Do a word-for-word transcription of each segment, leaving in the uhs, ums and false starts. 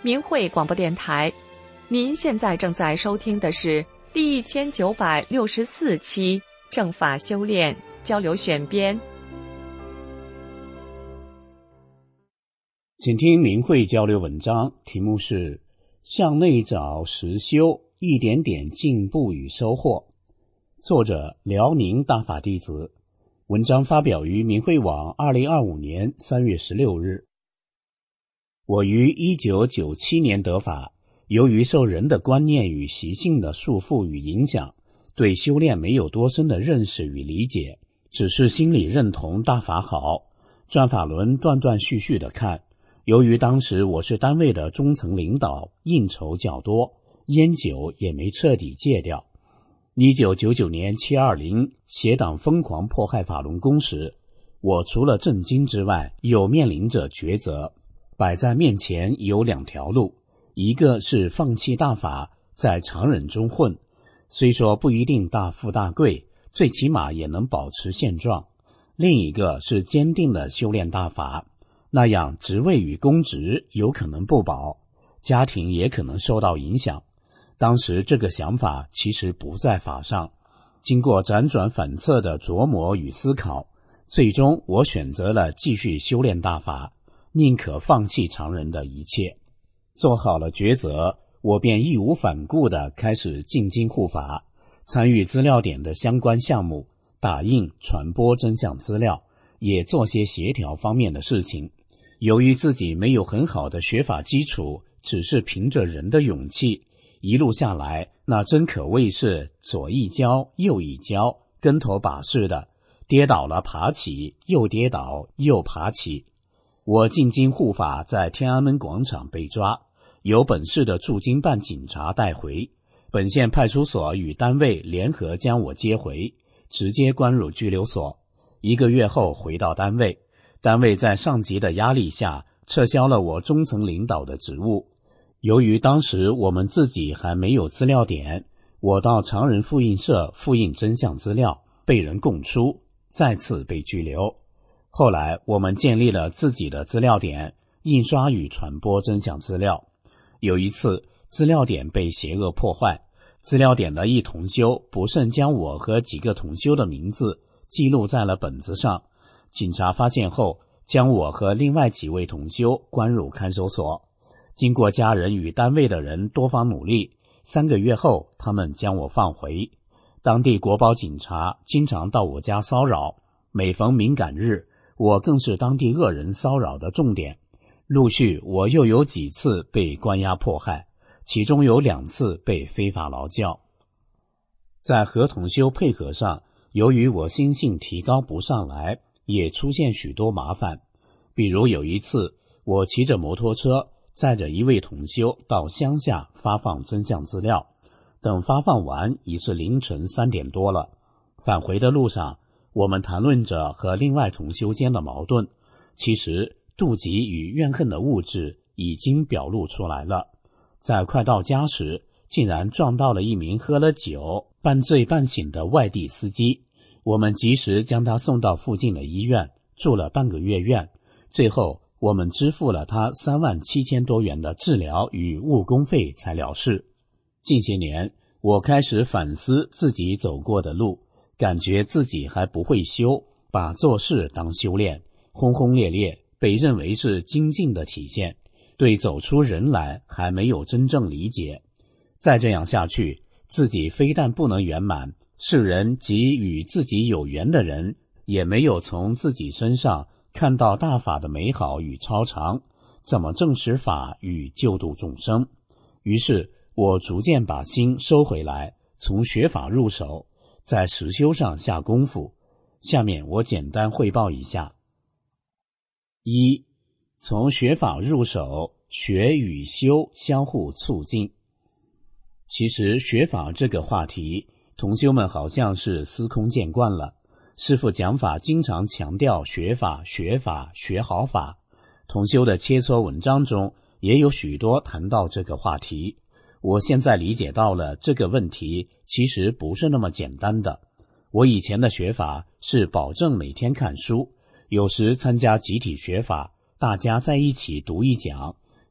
明慧广播电台。您现在正在收听的是第一千九百六十四期正法修炼交流选编。 请听明慧交流文章，题目是向内找实修，一点点进步与收获。作者辽宁大法弟子，文章发表于明慧网二零二五年三月十六日。我于一九九七年得法，由于受人的观念与习性的束缚与影响，对修炼没有多深的认识与理解，只是心里认同大法好，转法轮断断续续地看。由于当时我是单位的中层领导，应酬较多，烟酒也没彻底戒掉。一九九九年七二零邪党疯狂迫害法轮功时，我除了震惊之外，又面临着抉择。摆在面前有两条路，一个是放弃大法，在常人中混，虽说不一定大富大贵，最起码也能保持现状；另一个是坚定的修炼大法，那样职位与公职有可能不保，家庭也可能受到影响。当时这个想法其实不在法上，经过辗转反侧的琢磨与思考，最终我选择了继续修炼大法，宁可放弃常人的一切。做好了抉择，我便义无反顾地开始进京护法，参与资料点的相关项目，打印传播真相资料，也做些协调方面的事情。由于自己没有很好的学法基础，只是凭着人的勇气，一路下来，那真可谓是左一跤右一跤，跟头把式的，跌倒了爬起，又跌倒又爬起。我进京护法在天安门广场被抓，有本市的驻京办警察带回，本县派出所与单位联合将我接回，直接关入拘留所。一个月后回到单位，单位在上级的压力下撤销了我中层领导的职务。由于当时我们自己还没有资料点，我到常人复印社复印真相资料，被人供出，再次被拘留。后来我们建立了自己的资料点，印刷与传播真相资料。有一次资料点被邪恶破坏，资料点的一同修不慎将我和几个同修的名字记录在了本子上，警察发现后将我和另外几位同修关入看守所。经过家人与单位的人多方努力，三个月后他们将我放回。当地国保警察经常到我家骚扰，每逢敏感日，我更是当地恶人骚扰的重点。陆续我又有几次被关押迫害，其中有两次被非法劳教。在和同修配合上，由于我心性提高不上来，也出现许多麻烦。比如有一次，我骑着摩托车载着一位同修到乡下发放真相资料，等发放完已是凌晨三点多了。返回的路上，我们谈论着和另外同修间的矛盾，其实妒忌与怨恨的物质已经表露出来了。在快到家时，竟然撞到了一名喝了酒半醉半醒的外地司机，我们及时将他送到附近的医院，住了半个月院。最后我们支付了他三万七千多元的治疗与误工费才了事。近些年我开始反思自己走过的路，感觉自己还不会修，把做事当修炼，轰轰烈烈被认为是精进的体现，对走出人来还没有真正理解。再这样下去，自己非但不能圆满，世人及与自己有缘的人也没有从自己身上看到大法的美好与超常，怎么证实法与救度众生？于是我逐渐把心收回来，从学法入手，在实修上下功夫。下面我简单汇报一下。一、从学法入手，学与修相互促进。其实学法这个话题，同修们好像是司空见惯了。师父讲法经常强调学法学法学好法，同修的切磋文章中也有许多谈到这个话题。我现在理解到了这个问题其实不是那么简单的。我以前的学法是保证每天看书，有时参加集体学法，大家在一起读一讲，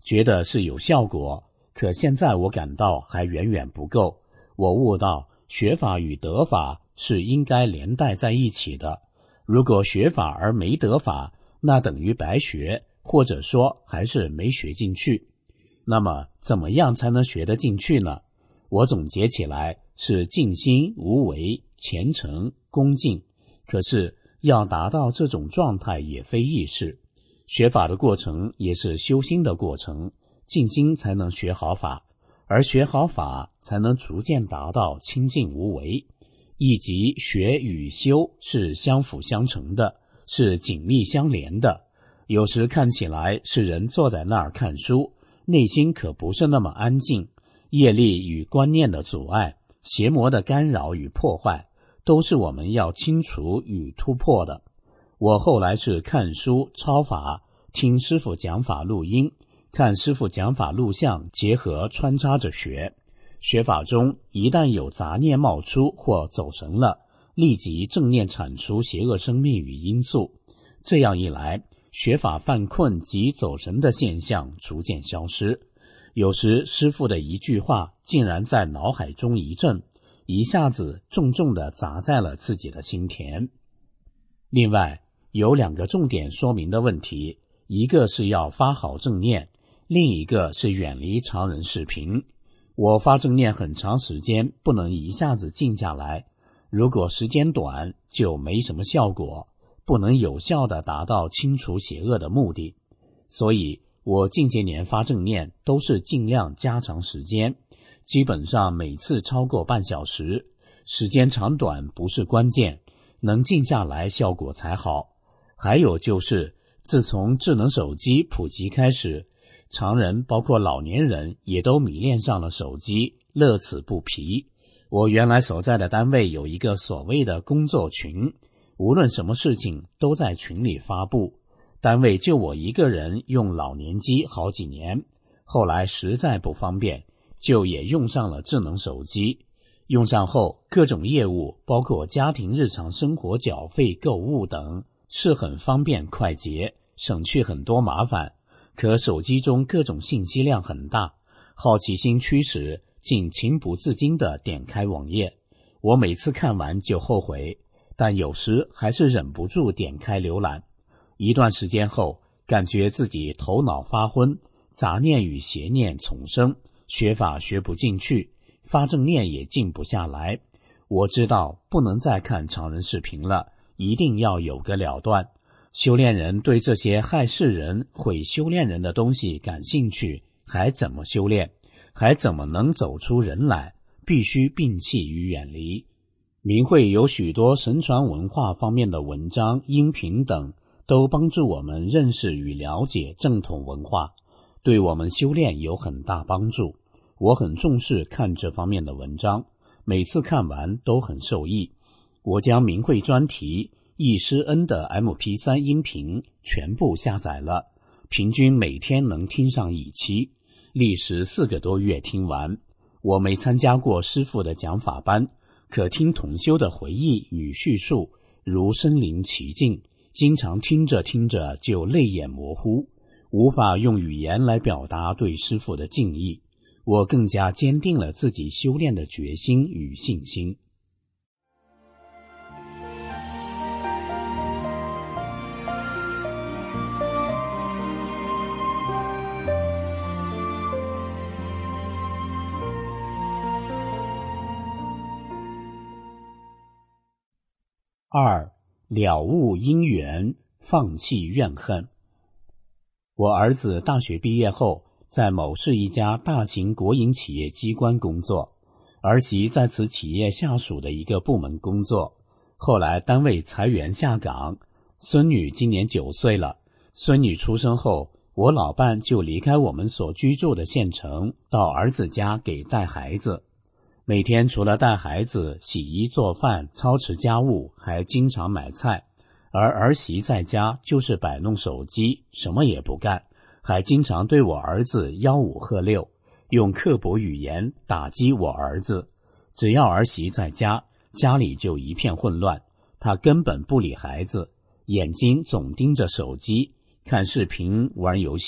觉得是有效果，可现在我感到还远远不够。我悟到学法与得法是应该连带在一起的，如果学法而没得法，那等于白学，或者说还是没学进去。那么怎么样才能学得进去呢？我总结起来是静心、无为、虔诚、恭敬。可是要达到这种状态也非易事，学法的过程也是修心的过程，静心才能学好法，而学好法才能逐渐达到清净无为。亦即学与修是相辅相成的，是紧密相连的。有时看起来是人坐在那儿看书，内心可不是那么安静，业力与观念的阻碍，邪魔的干扰与破坏，都是我们要清除与突破的。我后来是看书抄法，听师父讲法录音，看师父讲法录像，结合穿插着学。学法中一旦有杂念冒出或走神了，立即正念铲除邪恶生命与因素。这样一来，学法犯困及走神的现象逐渐消失。有时师父的一句话竟然在脑海中一震，一下子重重地砸在了自己的心田。另外有两个重点说明的问题，一个是要发好正念，另一个是远离常人视频。我发正念很长时间，不能一下子静下来，如果时间短就没什么效果，不能有效地达到清除邪恶的目的。所以我近些年发正念都是尽量加长时间，基本上每次超过半小时，时间长短不是关键，能静下来效果才好。还有就是自从智能手机普及开始，常人包括老年人也都迷恋上了手机，乐此不疲。我原来所在的单位有一个所谓的工作群，无论什么事情都在群里发布。单位就我一个人用老年机好几年，后来实在不方便，就也用上了智能手机。用上后，各种业务包括家庭日常生活缴费、购物等是很方便快捷，省去很多麻烦。可手机中各种信息量很大，好奇心驱使，竟情不自禁地点开网页。我每次看完就后悔，但有时还是忍不住点开浏览。一段时间后，感觉自己头脑发昏，杂念与邪念丛生，学法学不进去，发正念也静不下来。我知道不能再看常人视频了，一定要有个了断。修炼人对这些害世人、毁修炼人的东西感兴趣，还怎么修炼？还怎么能走出人来？必须摒弃与远离。明慧有许多神传文化方面的文章、音频等，都帮助我们认识与了解正统文化，对我们修炼有很大帮助。我很重视看这方面的文章，每次看完都很受益。我将明慧专题易师恩的 M P 三 音频全部下载了，平均每天能听上一期，历时四个多月听完。我没参加过师父的讲法班，可听同修的回忆与叙述，如身临其境，经常听着听着就泪眼模糊，无法用语言来表达对师父的敬意。我更加坚定了自己修炼的决心与信心。二、了悟因缘，放弃怨恨。我儿子大学毕业后，在某市一家大型国营企业机关工作，儿媳在此企业下属的一个部门工作。后来单位裁员下岗，孙女今年九岁了。孙女出生后，我老伴就离开我们所居住的县城，到儿子家给带孩子。每天除了带孩子、洗衣做饭、操持家务，还经常买菜。而儿媳在家就是摆弄手机，什么也不干，还经常对我儿子吆五喝六，用刻薄语言打击我儿子。只要儿媳在家，家里就一片混乱，她根本不理孩子，眼睛总盯着手机，看视频、玩游戏，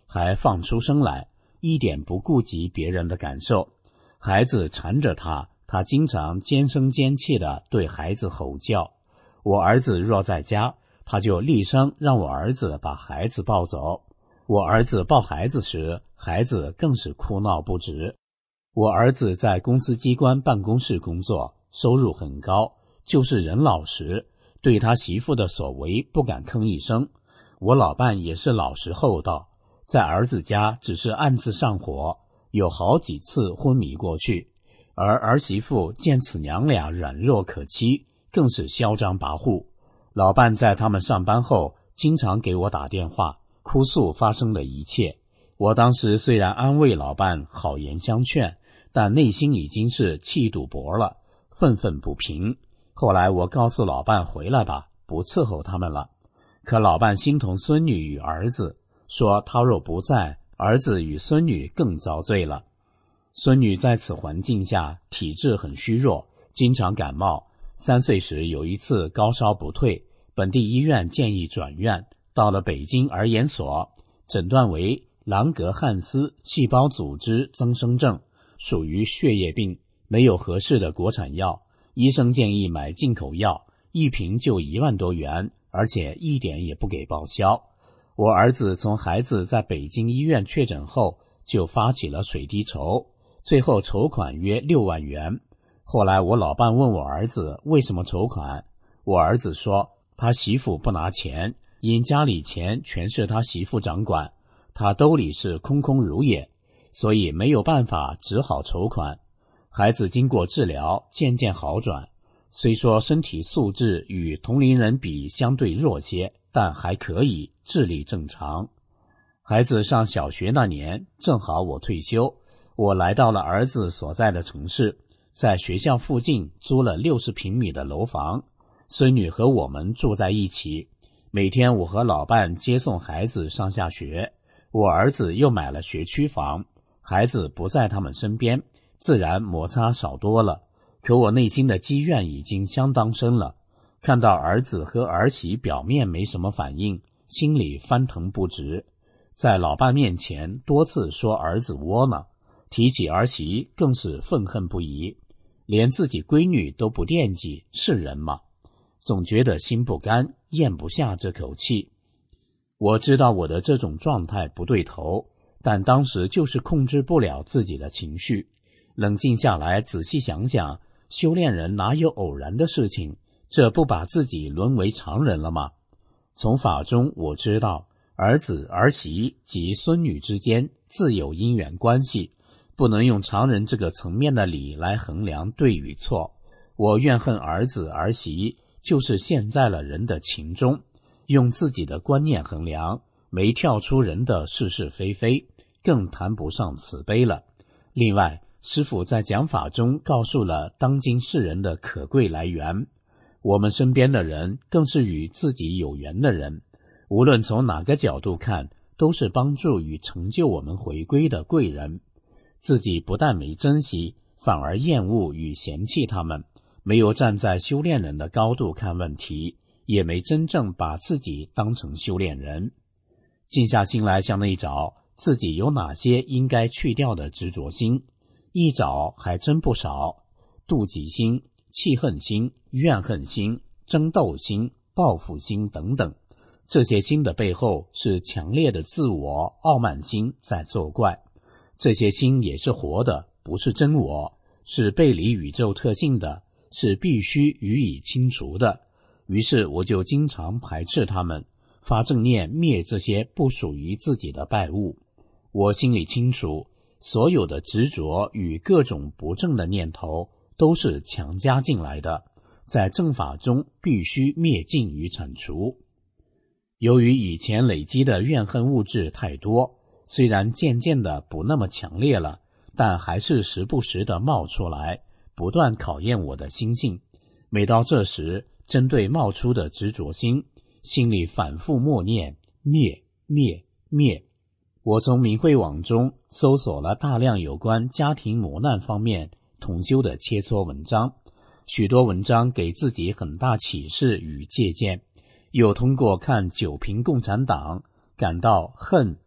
还放出声来，一点不顾及别人的感受。孩子缠着他，他经常尖声尖气地对孩子吼叫。我儿子若在家，他就厉声让我儿子把孩子抱走。我儿子抱孩子时，孩子更是哭闹不止。我儿子在公司机关办公室工作，收入很高，就是人老实，对他媳妇的所为不敢吭一声。我老伴也是老实厚道，在儿子家只是暗自上火，有好几次昏迷过去。而儿媳妇见此娘俩软弱可欺，更是嚣张跋扈。老伴在他们上班后，经常给我打电话，哭诉发生的一切。我当时虽然安慰老伴，好言相劝，但内心已经是气赌博了，愤愤不平。后来我告诉老伴回来吧，不伺候他们了。可老伴心疼孙女与儿子，说他若不在，儿子与孙女更遭罪了。孙女在此环境下体质很虚弱，经常感冒。三岁时有一次高烧不退，本地医院建议转院，到了北京儿研所，诊断为朗格汉斯细胞组织增生症，属于血液病，没有合适的国产药，医生建议买进口药，一瓶就一万多元，而且一点也不给报销。我儿子从孩子在北京医院确诊后，就发起了水滴筹，最后筹款约六万元。后来我老伴问我儿子为什么筹款，我儿子说他媳妇不拿钱，因家里钱全是他媳妇掌管，他兜里是空空如也，所以没有办法，只好筹款。孩子经过治疗渐渐好转，虽说身体素质与同龄人比相对弱些，但还可以，智力正常。孩子上小学那年，正好我退休，我来到了儿子所在的城市，在学校附近租了六十平米的楼房，孙女和我们住在一起。每天我和老伴接送孩子上下学，我儿子又买了学区房，孩子不在他们身边，自然摩擦少多了。可我内心的积怨已经相当深了，看到儿子和儿媳表面没什么反应，心里翻腾不直。在老伴面前多次说儿子窝囊，提起儿媳更是愤恨不已，连自己闺女都不惦记，是人吗？总觉得心不甘，咽不下这口气。我知道我的这种状态不对头，但当时就是控制不了自己的情绪。冷静下来仔细想想，修炼人哪有偶然的事情？这不把自己沦为常人了吗？从法中我知道，儿子儿媳及孙女之间自有因缘关系，不能用常人这个层面的理来衡量对与错。我怨恨儿子儿媳，就是陷在了人的情中，用自己的观念衡量，没跳出人的是是非非，更谈不上慈悲了。另外，师父在讲法中告诉了当今世人的可贵来源，我们身边的人更是与自己有缘的人，无论从哪个角度看，都是帮助与成就我们回归的贵人。自己不但没珍惜，反而厌恶与嫌弃他们，没有站在修炼人的高度看问题，也没真正把自己当成修炼人。静下心来向内找，自己有哪些应该去掉的执着心，一找还真不少。妒忌心、气恨心、怨恨心、争斗心、报复心等等，这些心的背后是强烈的自我傲慢心在作怪。这些心也是活的，不是真我，是背离宇宙特性的，是必须予以清除的。于是我就经常排斥他们，发正念灭这些不属于自己的败物。我心里清楚，所有的执着与各种不正的念头都是强加进来的，在正法中必须灭尽与铲除。由于以前累积的怨恨物质太多，虽然渐渐的不那么强烈了，但还是时不时的冒出来，不断考验我的心性。每到这时，针对冒出的执着心，心里反复默念灭灭灭。我从明慧网中搜索了大量有关家庭磨难方面统修的切磋文章，许多文章给自己很大启示与借鉴，又通过看九评共产党感到恨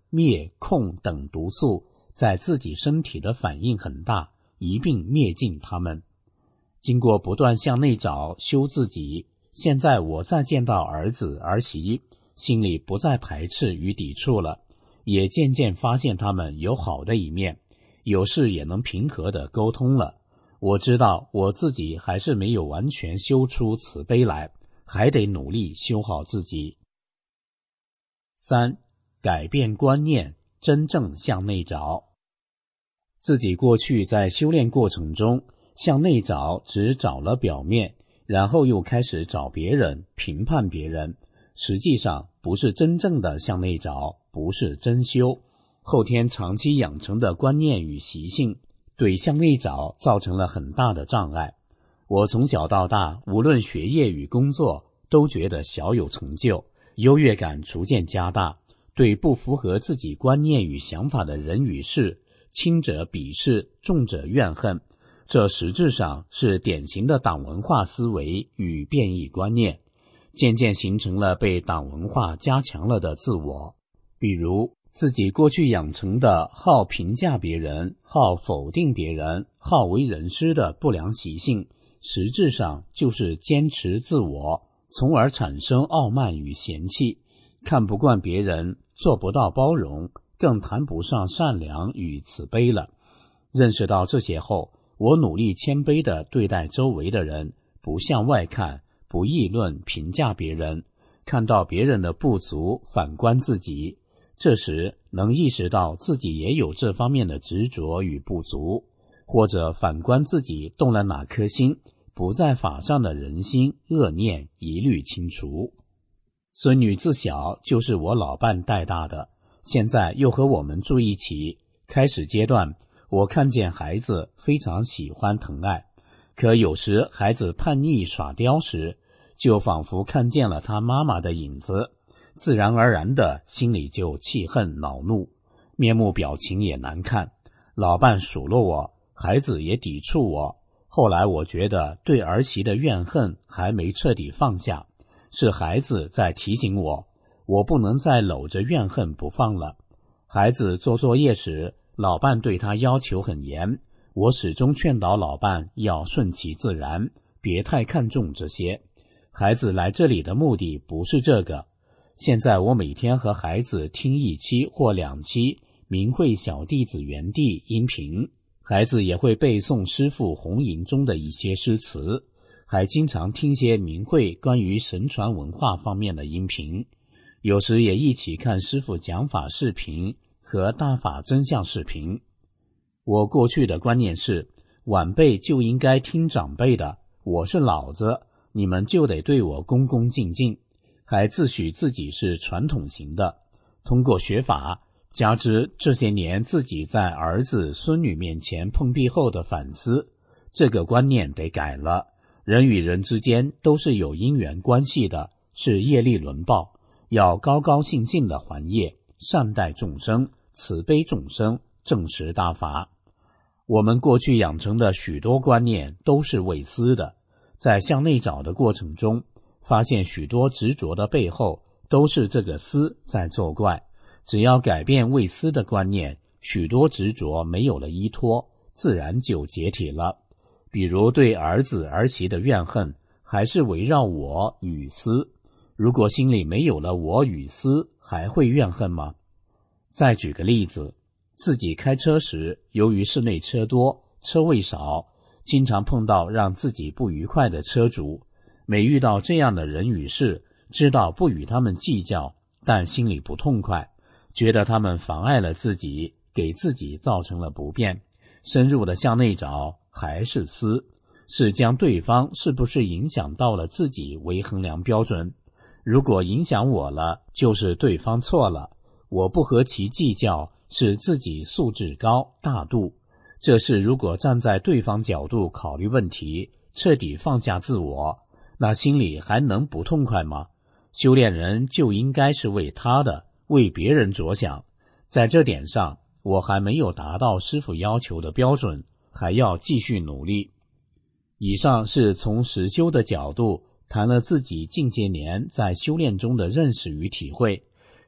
灭、控等毒素在自己身体的反应很大，一并灭尽它们。经过不断向内找修自己，现在我再见到儿子儿媳，心里不再排斥与抵触了，也渐渐发现他们有好的一面，有事也能平和地沟通了。我知道我自己还是没有完全修出慈悲来，还得努力修好自己。三、改变观念，真正向内找。自己过去在修炼过程中向内找，只找了表面，然后又开始找别人，评判别人，实际上不是真正的向内找，不是真修。后天长期养成的观念与习性对向内找造成了很大的障碍。我从小到大，无论学业与工作，都觉得小有成就，优越感逐渐加大，对不符合自己观念与想法的人与事，轻者鄙视，重者怨恨。这实质上是典型的党文化思维与变异观念，渐渐形成了被党文化加强了的自我。比如自己过去养成的好评价别人、好否定别人、好为人师的不良习性，实质上就是坚持自我，从而产生傲慢与嫌弃，看不惯别人，做不到包容，更谈不上善良与慈悲了。认识到这些后，我努力谦卑地对待周围的人，不向外看，不议论评价别人，看到别人的不足，反观自己。这时能意识到自己也有这方面的执着与不足，或者反观自己动了哪颗心，不在法上的人心恶念一律清除。孙女自小就是我老伴带大的，现在又和我们住一起。开始阶段，我看见孩子非常喜欢疼爱，可有时孩子叛逆耍刁时，就仿佛看见了他妈妈的影子，自然而然的心里就气恨恼怒，面目表情也难看。老伴数落我，孩子也抵触我。后来我觉得对儿媳的怨恨还没彻底放下，是孩子在提醒我，我不能再搂着怨恨不放了。孩子做作业时，老伴对他要求很严，我始终劝导老伴要顺其自然，别太看重这些。孩子来这里的目的不是这个。现在我每天和孩子听一期或两期明慧小弟子园地音频，孩子也会背诵师父弘引中的一些诗词，还经常听些明慧关于神传文化方面的音频，有时也一起看师父讲法视频和大法真相视频。我过去的观念是，晚辈就应该听长辈的，我是老子，你们就得对我恭恭敬敬，还自诩自己是传统型的。通过学法，加之这些年自己在儿子孙女面前碰壁后的反思，这个观念得改了。人与人之间都是有因缘关系的，是业力轮报，要高高兴兴的还业，善待众生，慈悲众生，正实大法。我们过去养成的许多观念都是未思的，在向内找的过程中，发现许多执着的背后都是这个思在作怪。只要改变未思的观念，许多执着没有了依托，自然就解体了。比如对儿子儿媳的怨恨，还是围绕我与思。如果心里没有了我与思，还会怨恨吗？再举个例子，自己开车时，由于室内车多，车位少，经常碰到让自己不愉快的车主。每遇到这样的人与事，知道不与他们计较，但心里不痛快，觉得他们妨碍了自己，给自己造成了不便。深入的向内找，还是思，是将对方是不是影响到了自己为衡量标准。如果影响我了，就是对方错了，我不和其计较，是自己素质高大度。这是如果站在对方角度考虑问题，彻底放下自我，那心里还能不痛快吗？修炼人就应该是为他的，为别人着想。在这点上，我还没有达到师父要求的标准，还要继续努力。以上是从实修的角度谈了自己近些年在修炼中的认识与体会。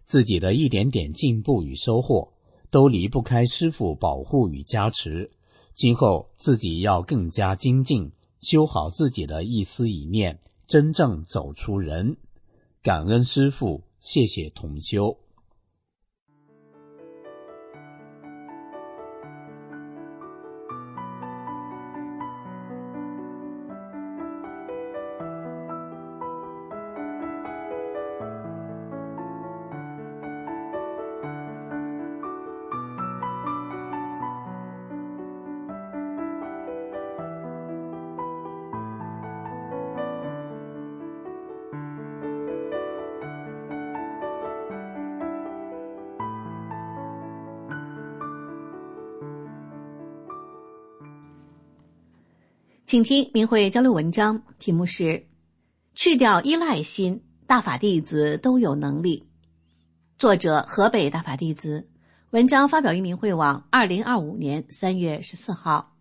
自己的一点点进步与收获都离不开师父保护与加持，今后自己要更加精进，修好自己的一思一念，真正走出人。感恩师父，谢谢同修。 请听明慧交流文章，题目是去掉依赖心，大法弟子都有能力。作者河北大法弟子，文章发表于明慧网二零二五年三月十四号。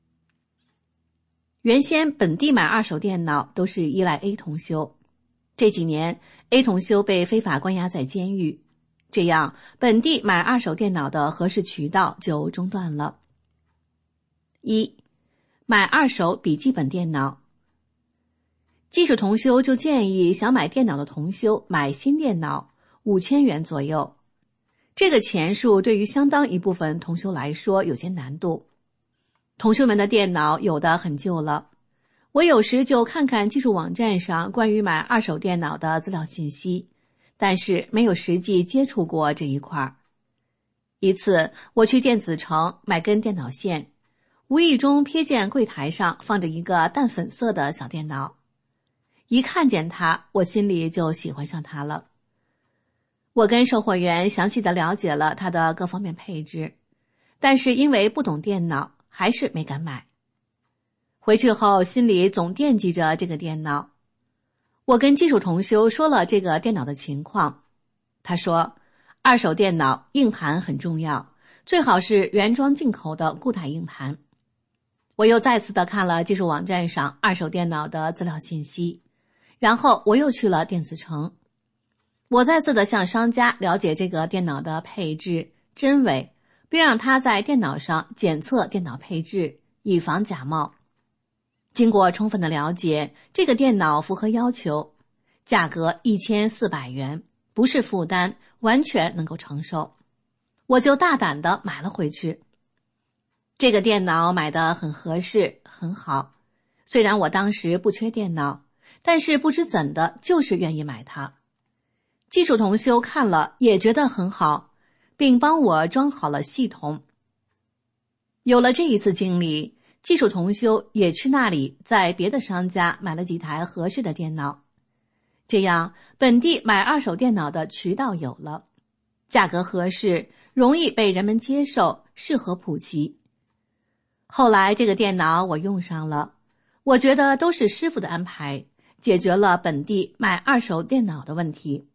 原先本地买二手电脑都是依赖 A 同修，这几年 A 同修被非法关押在监狱，这样本地买二手电脑的合适渠道就中断了。一买二手笔记本电脑。技术同修就建议想买电脑的同修买新电脑五千元左右，这个钱数对于相当一部分同修来说有些难度。同修们的电脑有的很旧了，我有时就看看技术网站上关于买二手电脑的资料信息，但是没有实际接触过这一块。一次我去电子城买根电脑线，无意中瞥见柜台上放着一个淡粉色的小电脑，一看见它，我心里就喜欢上它了。我跟售货员详细的了解了它的各方面配置，但是因为不懂电脑，还是没敢买。回去后心里总惦记着这个电脑。我跟技术同修说了这个电脑的情况，他说二手电脑硬盘很重要，最好是原装进口的固态硬盘。我又再次的看了技术网站上二手电脑的资料信息，然后我又去了电子城。我再次的向商家了解这个电脑的配置真伪，并让他在电脑上检测电脑配置，以防假冒。经过充分的了解，这个电脑符合要求，价格一千四百元，不是负担，完全能够承受。我就大胆的买了回去。这个电脑买得很合适，很好。虽然我当时不缺电脑，但是不知怎的，就是愿意买它。技术同修看了也觉得很好，并帮我装好了系统。有了这一次经历，技术同修也去那里在别的商家买了几台合适的电脑。这样本地买二手电脑的渠道有了，价格合适，容易被人们接受，适合普及。后来这个电脑我用上了，我觉得都是师父的安排，解决了本地买二手电脑的问题。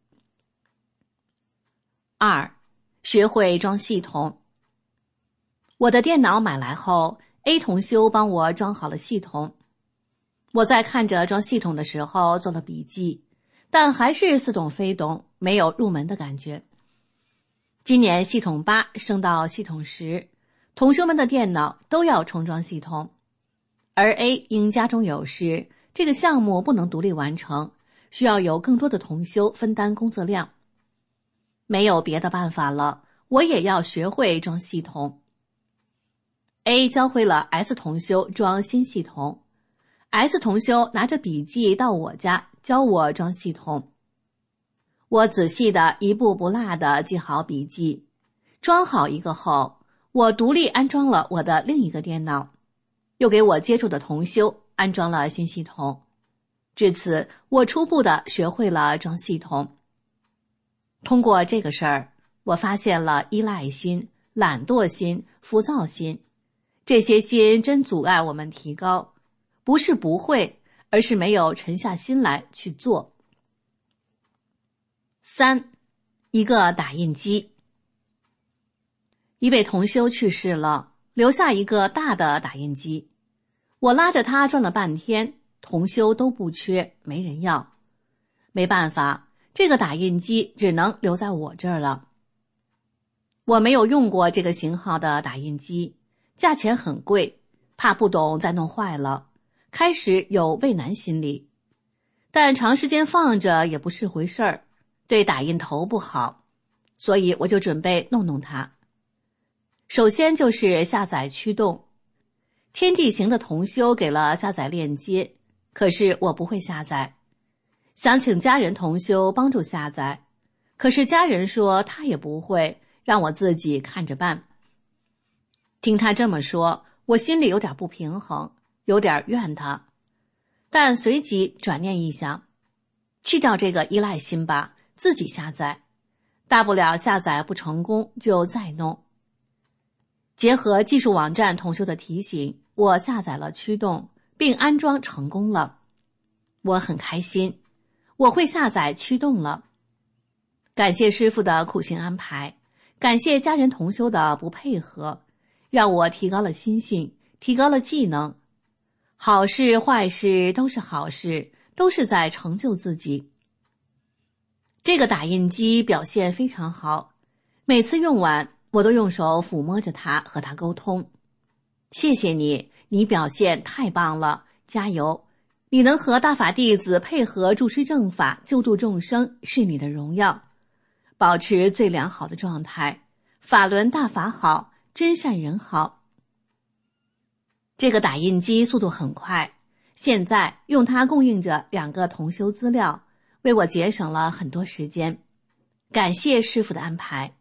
二，学会装系统。我的电脑买来后 ，A 同修帮我装好了系统。我在看着装系统的时候做了笔记，但还是似懂非懂，没有入门的感觉。今年系统八升到系统十，同修们的电脑都要重装系统，而 A 因家中有事，这个项目不能独立完成，需要有更多的同修分担工作量。没有别的办法了，我也要学会装系统。A 教会了 S 同修装新系统， S 同修拿着笔记到我家教我装系统。我仔细的一步不落的记好笔记，装好一个后，我独立安装了我的另一个电脑，又给我接触的同修安装了新系统。至此，我初步的学会了装系统。通过这个事儿，我发现了依赖心、懒惰心、浮躁心，这些心真阻碍我们提高，不是不会，而是没有沉下心来去做。三，一个打印机。一位同修去世了，留下一个大的打印机，我拉着他转了半天，同修都不缺，没人要。没办法， 这个打印机只能留在我这儿了。我没有用过这个型号的打印机，价钱很贵，怕不懂再弄坏了，开始有畏难心理。但长时间放着也不是回事儿，对打印头不好，所以我就准备弄弄它。首先就是下载驱动。天地行的同修给了下载链接，可是我不会下载。想请家人同修帮助下载，可是家人说他也不会，让我自己看着办。听他这么说，我心里有点不平衡，有点怨他。但随即转念一想，去掉这个依赖心吧，自己下载，大不了下载不成功就再弄。结合技术网站同修的提醒，我下载了驱动，并安装成功了。我很开心，我会下载驱动了。感谢师父的苦心安排，感谢家人同修的不配合，让我提高了心性，提高了技能。好事坏事都是好事，都是在成就自己。这个打印机表现非常好，每次用完我都用手抚摸着它，和它沟通。谢谢你，你表现太棒了，加油！你能和大法弟子配合助施正法，救度众生，是你的荣耀。保持最良好的状态，法轮大法好，真善人好。这个打印机速度很快，现在用它供应着两个同修资料，为我节省了很多时间。感谢师父的安排。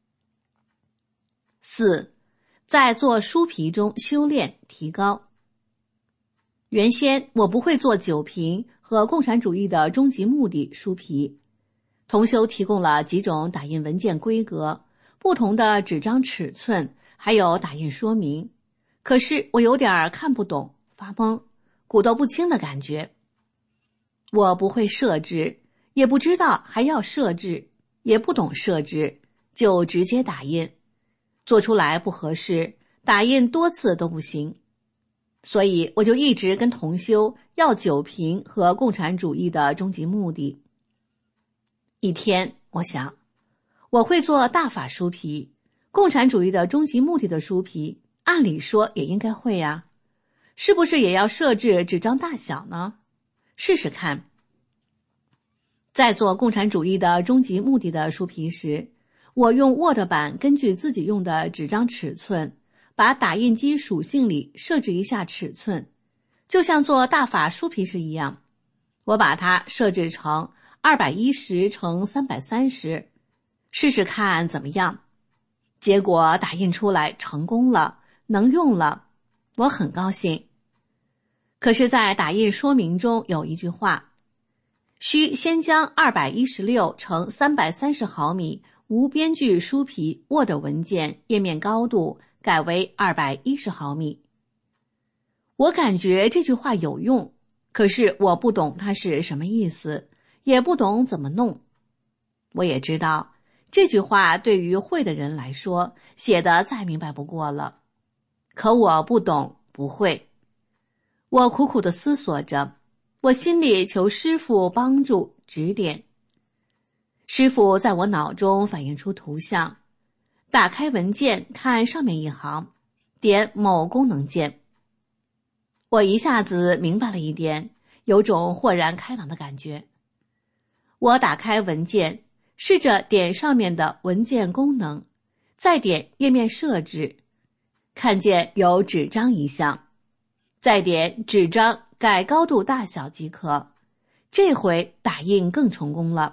四，在做书皮中修炼提高。原先我不会做酒瓶和共产主义的终极目的书皮，同修提供了几种打印文件规格，不同的纸张尺寸，还有打印说明，可是我有点看不懂，发懵，鼓捣不清的感觉。我不会设置，也不知道还要设置，也不懂设置，就直接打印，做出来不合适，打印多次都不行。所以我就一直跟同修要酒瓶和共产主义的终极目的。一天我想，我会做大法书皮，共产主义的终极目的的书皮按理说也应该会啊，是不是也要设置纸张大小呢？试试看。在做共产主义的终极目的的书皮时，我用 Word 版根据自己用的纸张尺寸，把打印机属性里设置一下尺寸，就像做大法书皮时一样，我把它设置成二百一十乘三百三十，试试看怎么样。结果打印出来成功了，能用了，我很高兴。可是在打印说明中有一句话，需先将二百一十六乘三百三十毫米无边距书皮 Word 文件页面高度改为二百一十毫米。我感觉这句话有用，可是我不懂它是什么意思，也不懂怎么弄。我也知道这句话对于会的人来说写得再明白不过了，可我不懂，不会。我苦苦地思索着，我心里求师父帮助指点。师父在我脑中反映出图像，打开文件看上面一行，点某功能键。我一下子明白了一点，有种豁然开朗的感觉。我打开文件，试着点上面的文件功能，再点页面设置，看见有纸张一项，再点纸张改高度大小即可。这回打印更成功了。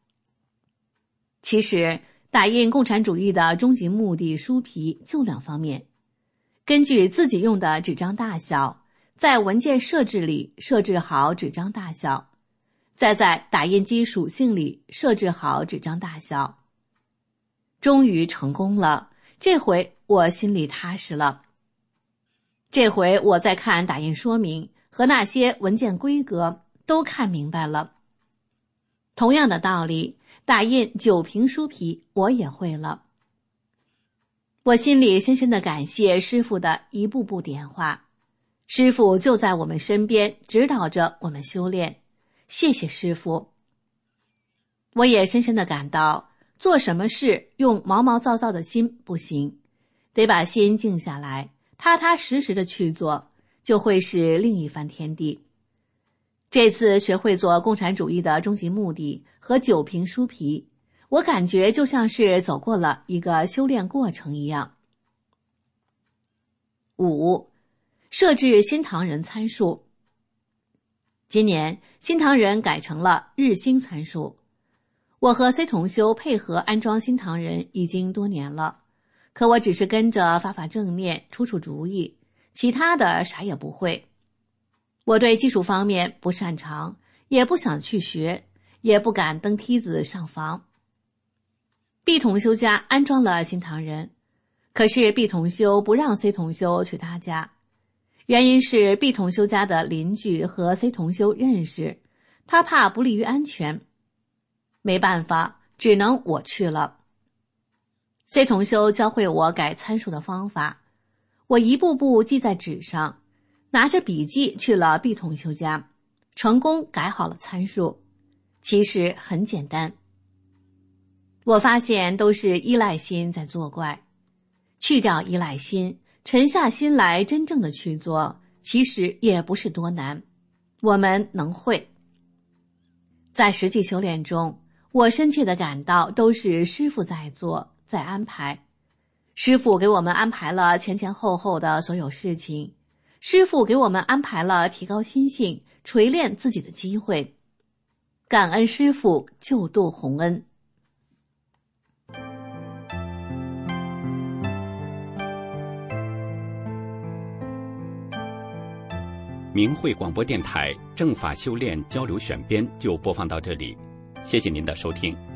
其实打印共产主义的终极目的书皮就两方面，根据自己用的纸张大小，在文件设置里设置好纸张大小，再在打印机属性里设置好纸张大小。终于成功了，这回我心里踏实了。这回我再看打印说明和那些文件规格都看明白了。同样的道理，打印酒瓶书皮我也会了。我心里深深地感谢师父的一步步点化，师父就在我们身边指导着我们修炼，谢谢师父。 我也深深地感到，做什么事用毛毛躁躁的心不行，得把心静下来，踏踏实实的去做，就会是另一番天地。这次学会做共产主义的终极目的和酒瓶书皮，我感觉就像是走过了一个修炼过程一样。五、设置新唐人参数。今年新唐人改成了日星参数。我和 C 同修配合安装新唐人已经多年了，可我只是跟着发发正念，出出主意，其他的啥也不会。我对技术方面不擅长，也不想去学，也不敢登梯子上房。毕同修家安装了新唐人，可是毕同修不让 C 同修去他家，原因是毕同修家的邻居和 C 同修认识，他怕不利于安全。没办法，只能我去了。C 同修教会我改参数的方法，我一步步记在纸上，拿着笔记去了毕同修家，成功改好了参数。其实很简单。我发现都是依赖心在作怪，去掉依赖心，沉下心来真正的去做，其实也不是多难，我们能会。在实际修炼中，我深切地感到都是师父在做，在安排。师父给我们安排了前前后后的所有事情，师父给我们安排了提高心性、锤炼自己的机会。感恩师父救度洪恩。 明慧广播电台正法修炼交流选编就播放到这里，谢谢您的收听。